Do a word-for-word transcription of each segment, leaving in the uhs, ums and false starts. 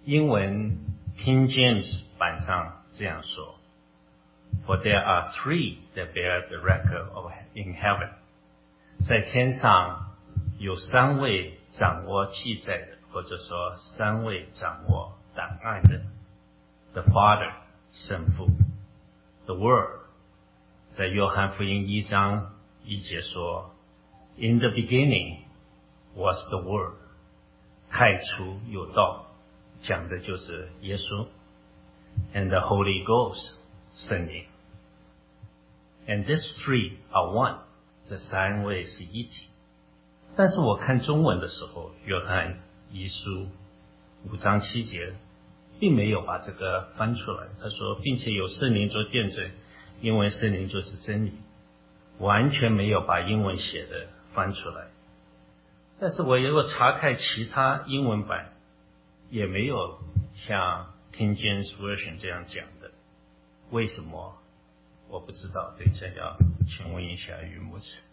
英文 King James 版上这样说 For there are three that bear the record of in heaven 在天上有三位掌握记载的，或者说三位掌握档案的 The Father 圣父 The Word 在约翰福音一章一节说 In the beginning was the Word 太初有道，讲的就是耶稣 And the Holy Ghost 圣灵 And these three are one 这三位是一体。但是我看中文的时候，约翰一书五章七节并没有把这个翻出来，他说并且有圣灵做见证，因为圣灵就是真理，完全没有把英文写的翻出来。但是我如果查看其他英文版，也没有像 King James Version 这样讲的，为什么我不知道，等一下要请问一下于牧师。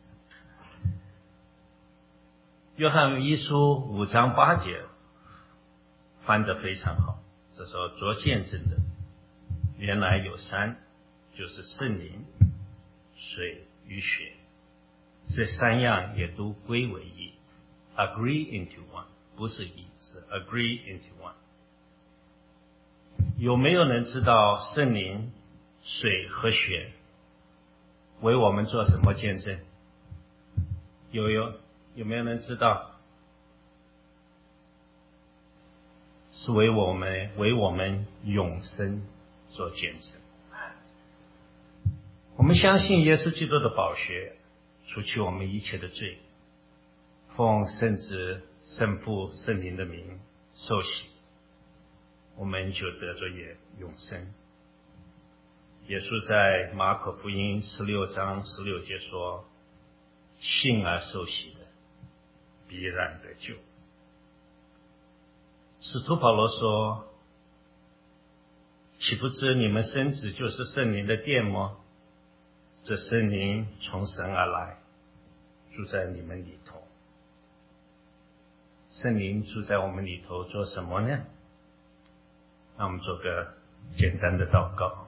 约翰一书五章八节翻得非常好，这时候做见证的原来有三，就是圣灵、水与血，这三样也都归为一 agree into one 不是一，是 agree into one。 有没有人知道圣灵、水和血为我们做什么见证？有有有没有人知道？是为我们为我们永生做见证。我们相信耶稣基督的宝血除去我们一切的罪，奉圣子、圣父、圣灵的名受洗，我们就得着也永生。耶稣在马可福音十六章十六节说，信而受洗的必然得救。使徒保罗说，岂不知你们身子就是圣灵的殿吗？这圣灵从神而来，住在你们里头。圣灵住在我们里头做什么呢？让我们做个简单的祷告。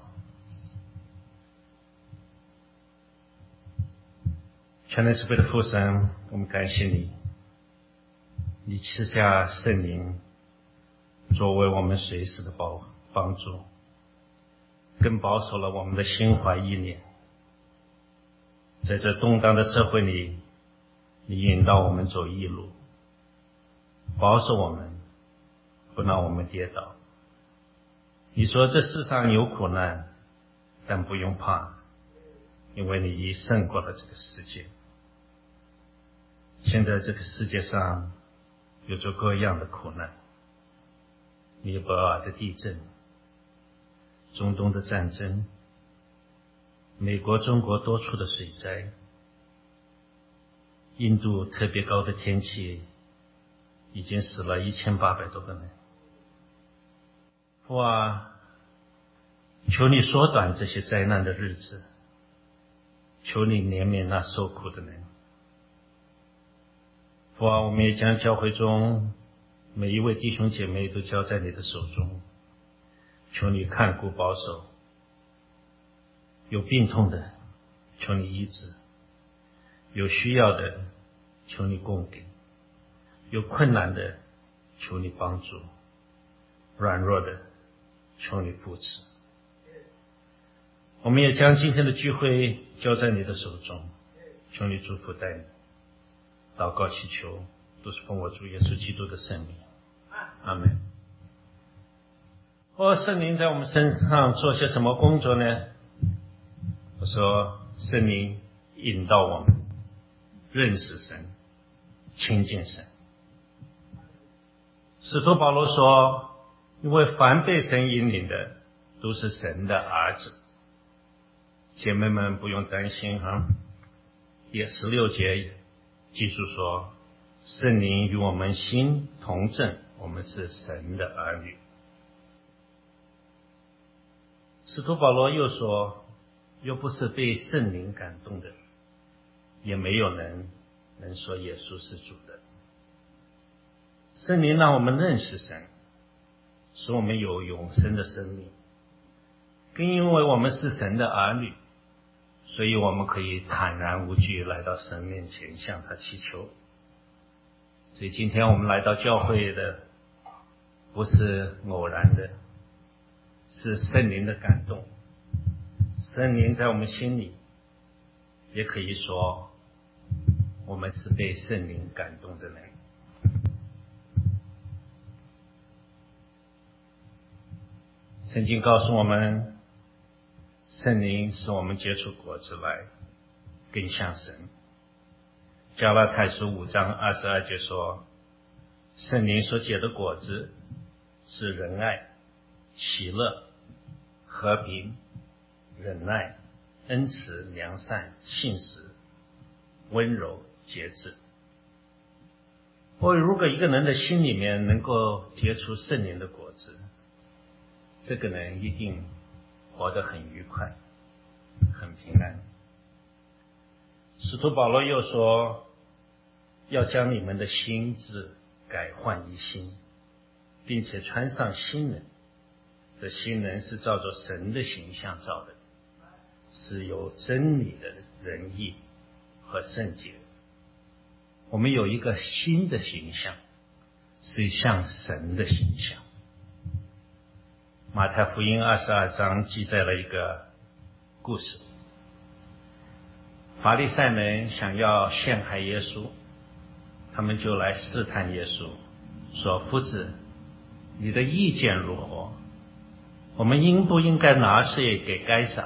全能慈悲的父神，我们感谢你，你赐下圣灵作为我们随时的帮帮助，更保守了我们的心怀意念。在这动荡的社会里，你引导我们走义路，保守我们，不让我们跌倒。你说这世上有苦难，但不用怕，因为你已胜过了这个世界。现在这个世界上有着各样的苦难，尼泊尔的地震，中东的战争，美国、中国多处的水灾，印度特别高的天气，已经死了一千八百多个人。父啊，求你缩短这些灾难的日子，求你怜悯那受苦的人。父啊，我们也将教会中每一位弟兄姐妹都交在你的手中，求你看顾保守，有病痛的求你医治，有需要的求你供给，有困难的求你帮助，软弱的求你扶持。我们也将今天的聚会交在你的手中，求你祝福带领，祷告祈求都是奉我主耶稣基督的圣名，阿们。哦，圣灵在我们身上做些什么工作呢？我说圣灵引导我们认识神，亲近神。使徒保罗说，因为凡被神引领的都是神的儿子。姐妹们不用担心哈，第十六节记述说，圣灵与我们心同证，我们是神的儿女。使徒保罗又说，又不是被圣灵感动的，也没有人能说耶稣是主的。圣灵让我们认识神， 使我们有永生的生命。更因为我们是神的儿女，所以我们可以坦然无惧来到神面前向他祈求。所以今天我们来到教会的不是偶然的，是圣灵的感动。圣灵在我们心里，也可以说我们是被圣灵感动的人。圣经告诉我们，圣灵使我们结出果子来，更像神。加拉太书五章二十二节说，圣灵所结的果子是仁爱、喜乐、和平、忍耐、恩慈、良善、信实、温柔、节制。或如果一个人的心里面能够结出圣灵的果子，这个人一定活得很愉快，很平安。使徒保罗又说，要将你们的心志改换一新，并且穿上新人。这新人是照着神的形象造的，是有真理的仁义和圣洁。我们有一个新的形象，是像神的形象。马太福音二十二章记载了一个故事，法利赛人想要陷害耶稣，他们就来试探耶稣，说，夫子，你的意见如何？我们应不应该拿税给该撒？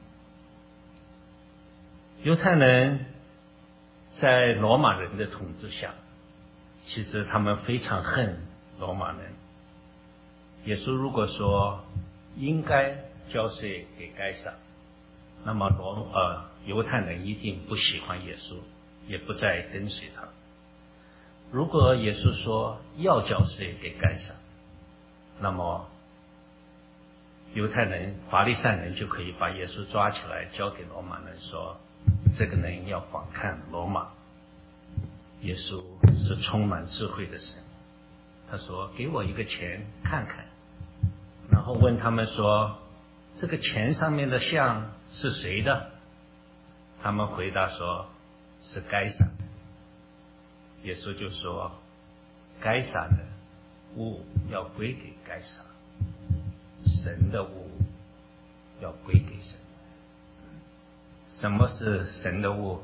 犹太人在罗马人的统治下，其实他们非常恨罗马人。耶稣如果说应该交税给该撒，那么罗呃犹太人一定不喜欢耶稣，也不再跟随他。如果耶稣说要交税给该撒，那么犹太人法利赛人就可以把耶稣抓起来交给罗马人，说这个人要反抗罗马。耶稣是充满智慧的神，他说给我一个钱看看，然后问他们说，这个钱上面的像是谁的？他们回答说是该撒。耶稣就说，该撒的物要归给该撒，神的物要归给神。什么是神的物？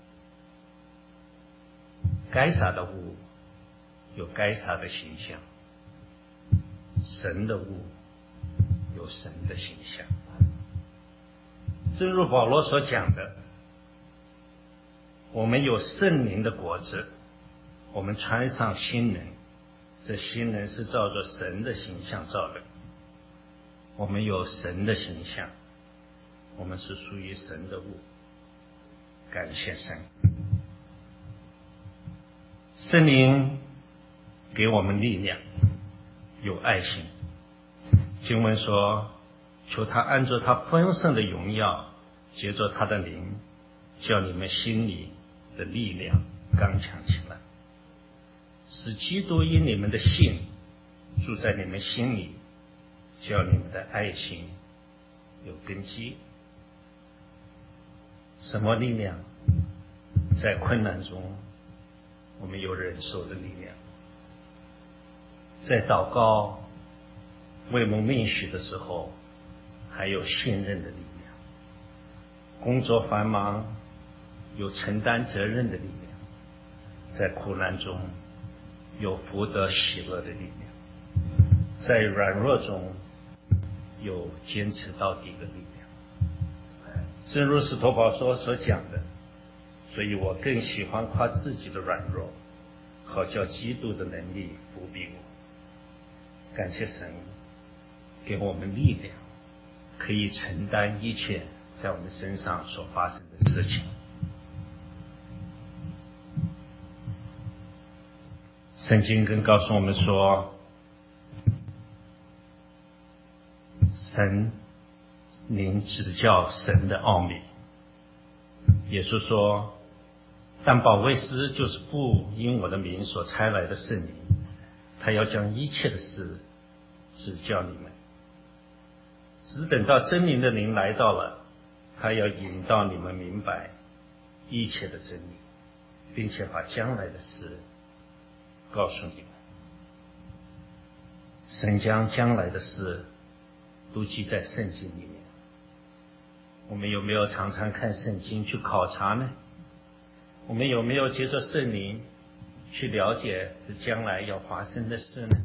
该撒的物有该撒的形象，神的物有神的形象。正如保罗所讲的，我们有圣灵的果子，我们穿上新人，这新人是照着神的形象造的。我们有神的形象，我们是属于神的物。感谢神。圣灵给我们力量，有爱心。经文说，求他按照他丰盛的荣耀，借着他的灵，叫你们心里的力量刚强起来，使基督因你们的信住在你们心里，叫你们的爱心有根基。什么力量？在困难中我们有忍受的力量，在祷告为我们应许的时候还有信任的力量，工作繁忙有承担责任的力量，在苦难中有福德喜乐的力量，在软弱中有坚持到底的力量。正如使徒保罗所讲的，所以我更喜欢夸自己的软弱，好叫基督的能力扶庇我。感谢神给我们力量，可以承担一切在我们身上所发生的事情。圣经更告诉我们说，神灵指教神的奥秘。耶稣说，但保惠师就是父因我的名所差来的圣灵，他要将一切的事指教你们。只等到真灵的灵来到了，他要引导你们明白一切的真理，并且把将来的事告诉你们。神将将来的事都记在圣经里面。我们有没有常常看圣经去考察呢？我们有没有借着圣灵去了解这将来要发生的事呢？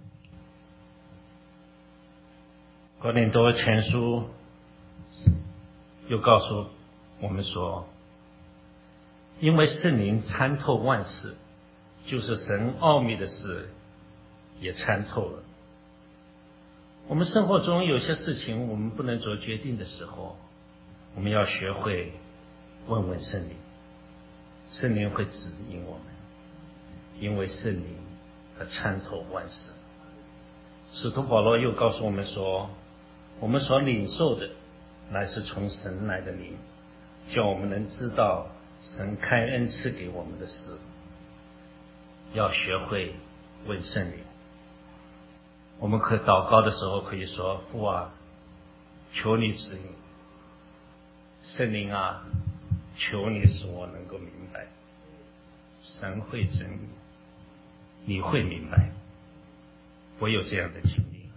哥林多前书又告诉我们说，因为圣灵参透万事，就是神奥秘的事也参透了。我们生活中有些事情我们不能做决定的时候，我们要学会问问圣灵，圣灵会指引我们，因为圣灵它参透万事。使徒保罗又告诉我们说，我们所领受的乃是从神来的灵，叫我们能知道神开恩赐给我们的事。要学会问圣灵。我们可祷告的时候可以说，父啊，求你指引，圣灵啊，求你使我能够明白。神会指引，你会明白。我有这样的经历。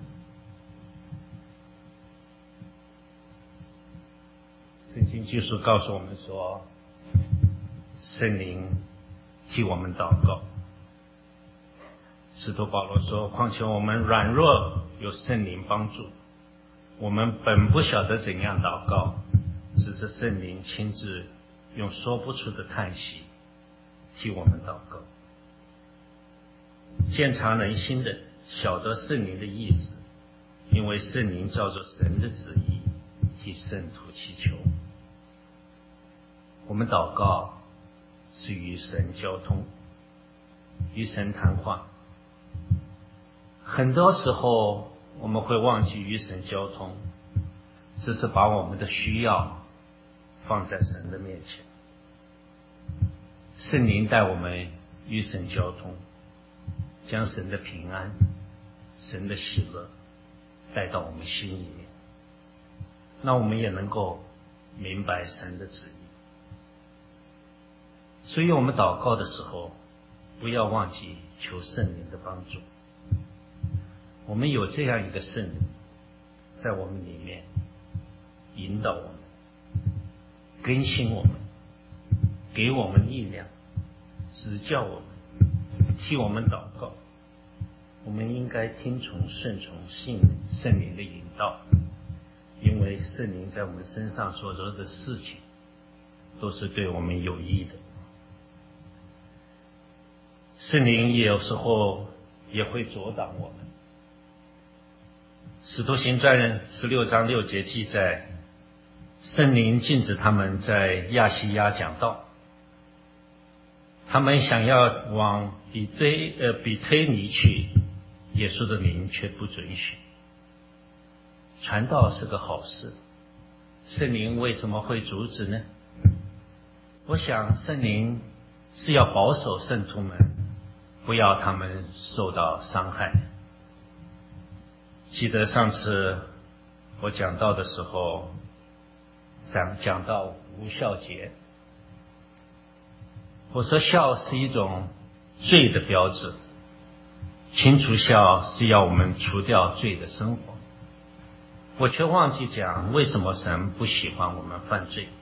圣经就是告诉我们说，圣灵替我们祷告。使徒保罗说，况且我们软弱有圣灵帮助，我们本不晓得怎样祷告，只是圣灵亲自用说不出的叹息替我们祷告。鉴察人心的，晓得圣灵的意思，因为圣灵照着神的旨意替圣徒祈求。我们祷告是与神交通，与神谈话。很多时候我们会忘记与神交通，只是把我们的需要放在神的面前。圣灵带我们与神交通，将神的平安、神的喜乐带到我们心里面，那我们也能够明白神的旨意。所以我们祷告的时候，不要忘记求圣灵的帮助。我们有这样一个圣灵在我们里面引导我们，更新我们，给我们力量，指教我们，替我们祷告。我们应该听从顺从信圣灵的引导，因为圣灵在我们身上所做的事情都是对我们有益的。圣灵也有时候也会阻挡我们。使徒行传十六章六节记载，圣灵禁止他们在亚细亚讲道，他们想要往比推呃比推尼去，耶稣的灵却不准许。传道是个好事，圣灵为什么会阻止呢？我想圣灵是要保守圣徒们，不要他们受到伤害。记得上次我讲道的时候，讲讲到无孝节，我说孝是一种罪的标志，清除孝是要我们除掉罪的生活。我却忘记讲为什么神不喜欢我们犯罪。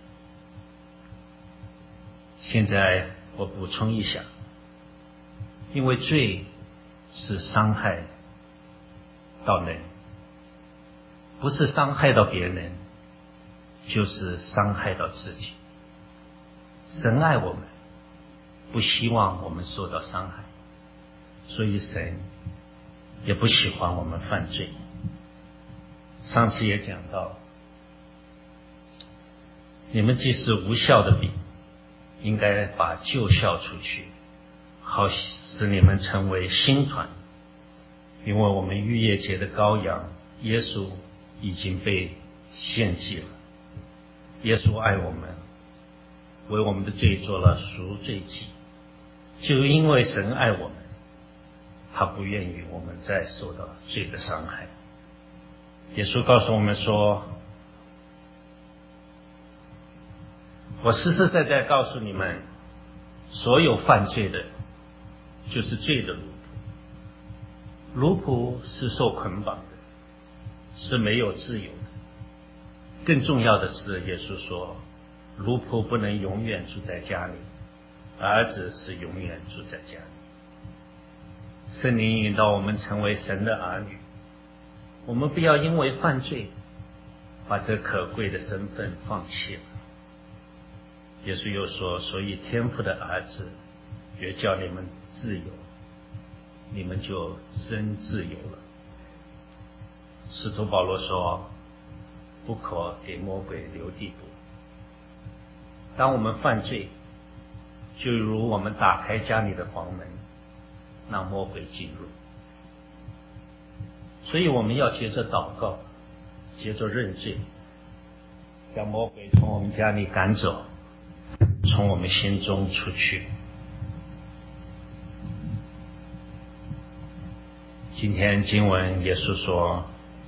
现在我补充一下，因为罪是伤害到人，不是伤害到别人，就是伤害到自己。神爱我们，不希望我们受到伤害，所以神也不喜欢我们犯罪。上次也讲到，你们既是无效的饼，应该把旧酵除去，好使你们成为新团。因为我们逾越节的羔羊耶稣已经被献祭了，耶稣爱我们，为我们的罪做了赎罪祭。就因为神爱我们， 他不愿意我们再受到罪的伤害。耶稣告诉我们说，我实实在在告诉你们，所有犯罪的就是罪的奴仆。奴仆是受捆绑的，是没有自由的。更重要的是，耶稣说，奴仆不能永远住在家里，儿子是永远住在家里。圣灵引导我们成为神的儿女，我们不要因为犯罪把这可贵的身份放弃了。耶稣又说，所以天父的儿子也叫你们自由，你们就真自由了。使徒保罗说，不可给魔鬼留地步。当我们犯罪，就如我们打开家里的房门，让魔鬼进入。所以我们要接着祷告，接着认罪，将魔鬼从我们家里赶走，从我们心中出去。今天经文耶稣说，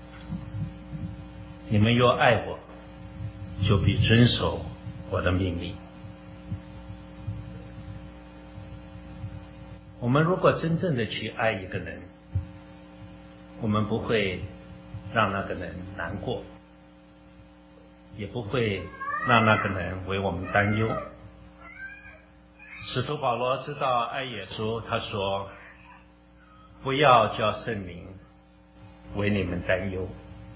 你们若爱我，就必遵守我的命令。我们如果真正的去爱一个人，我们不会让那个人难过，也不会让那个人为我们担忧。使徒保罗知道爱耶稣，他说，不要叫圣灵为你们担忧。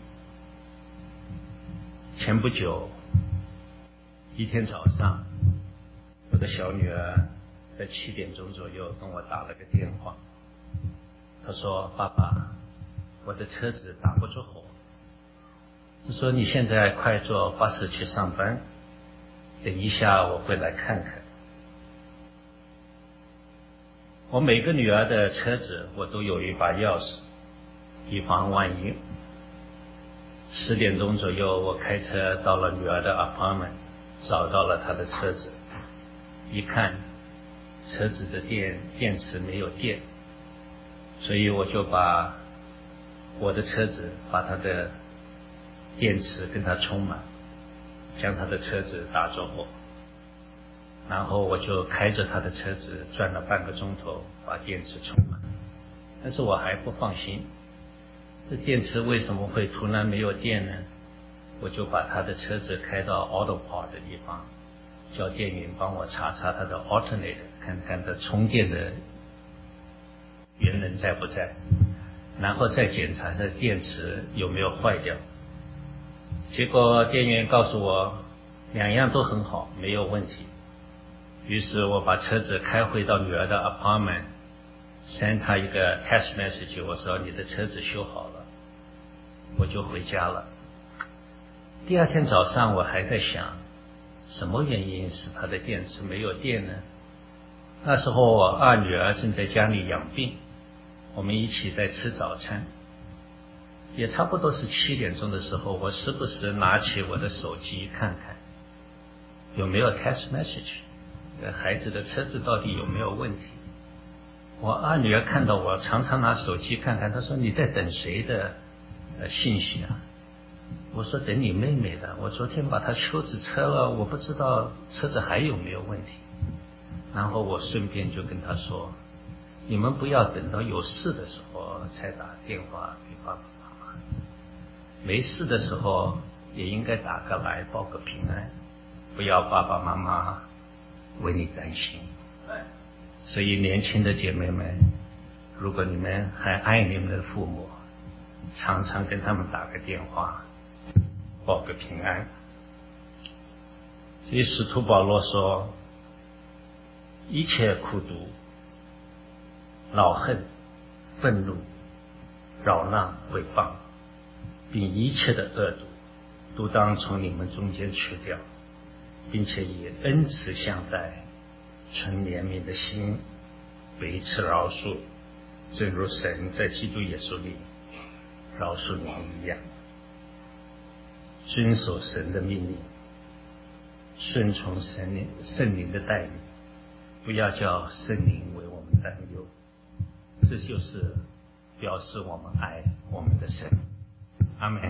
前不久一天早上，我的小女儿在七点钟左右跟我打了个电话，她说，爸爸，我的车子打不着火。她说，你现在快坐巴士去上班，等一下我会来看看。我每个女儿的车子我都有一把钥匙，以防万一。十点钟左右，我开车到了女儿的 apartment， 找到了她的车子，一看车子的电电池没有电，所以我就把我的车子把她的电池跟它充满，将她的车子打着火，然后我就开着她的车子转了半个钟头把电池充满。但是我还不放心，这电池为什么会突然没有电呢？我就把他的车子开到 auto part 的地方，叫店员帮我查查他的 alternator， 看看他充电的原人在不在，然后再检查这电池有没有坏掉。结果店员告诉我两样都很好，没有问题。于是我把车子开回到女儿的 apartment， send 她一个 text message， 我说你的车子修好了，我就回家了。第二天早上我还在想，什么原因使她的电池没有电呢？那时候我二女儿正在家里养病，我们一起在吃早餐，也差不多是七点钟的时候，我时不时拿起我的手机看看有没有 text message， 孩子的车子到底有没有问题。我二女儿看到我常常拿手机看看，她说，你在等谁的呃信息啊？我说，等你妹妹的，我昨天把她修子车了，我不知道车子还有没有问题。然后我顺便就跟她说，你们不要等到有事的时候才打电话给爸爸妈妈，没事的时候也应该打个来报个平安，不要爸爸妈妈为你担心。所以年轻的姐妹们，如果你们还爱你们的父母，常常跟他们打个电话报个平安。所以使徒保罗说，一切苦毒、恼恨、愤怒、扰乱、诽谤，并一切的恶毒，都当从你们中间去掉，并且以恩慈相待，存怜悯的心，彼此饶恕，正如神在基督耶稣里饶恕你们一样。遵守神的命令，顺从神灵圣灵的带领，不要叫圣灵为我们担忧。这这就是表示我们爱我们的神。阿们。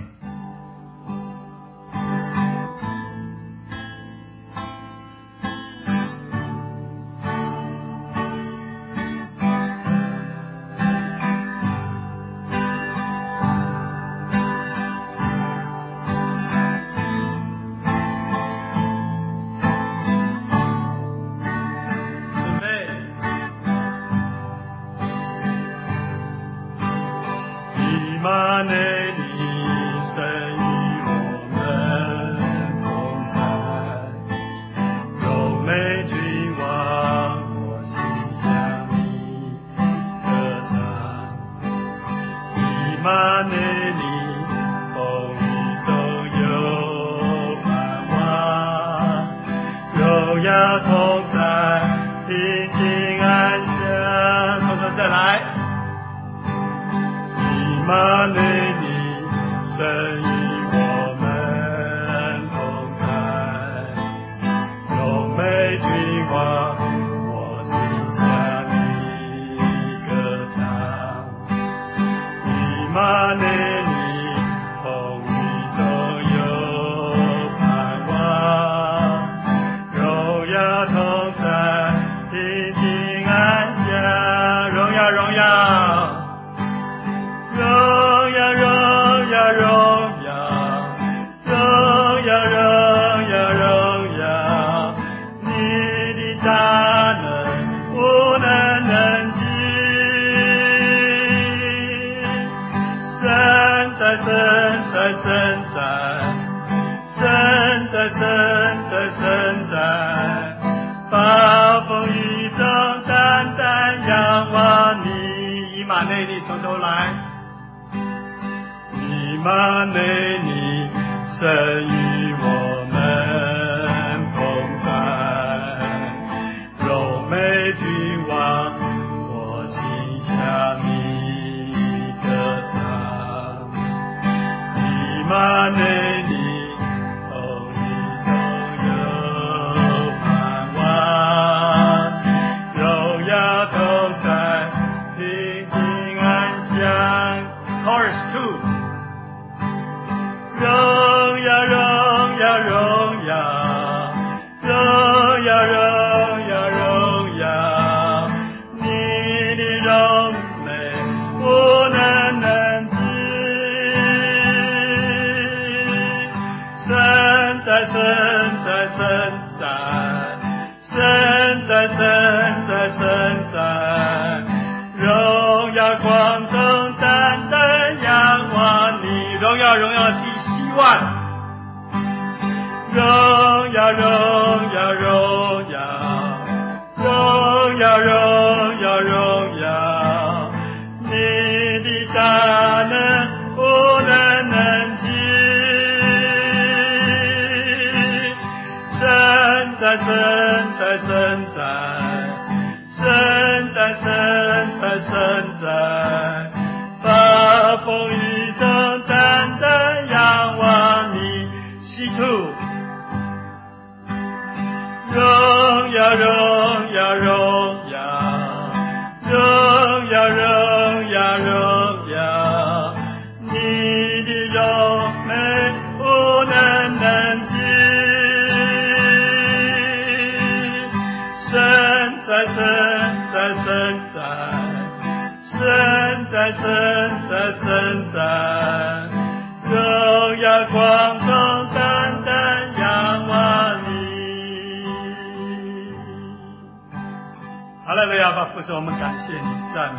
父神，我们感谢你，赞美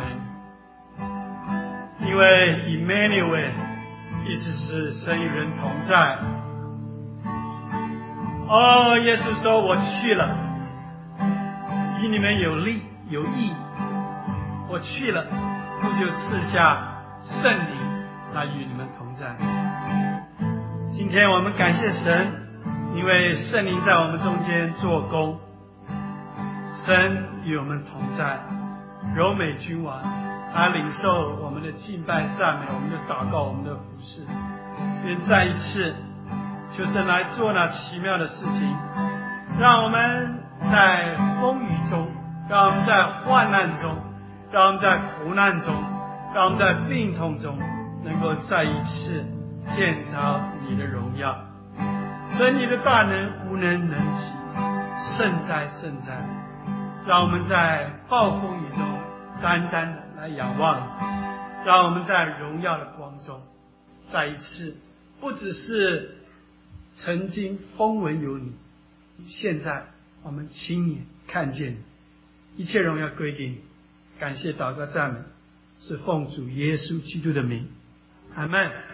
你，因为 Emmanuel 意思是神与人同在。哦，耶稣说我去了，与你们有利有益，我去了，父就赐下圣灵来与你们同在。今天我们感谢神，因为圣灵在我们中间做工，神与我们同在，柔美君王，他领受我们的敬拜赞美，我们的祷告，我们的服侍。愿再一次求神来做那奇妙的事情，让我们在风雨中，让我们在患难中， 让我们在苦难中，让我们在病痛中，能够再一次见着你的荣耀。神你的大能无能能及，圣哉圣哉！让我们在暴风雨中单单的来仰望你，让我们在荣耀的光中再一次，不只是曾经风闻有你，现在我们亲眼看见你，一切荣耀归给你。感谢祷告赞美是奉主耶稣基督的名，阿们。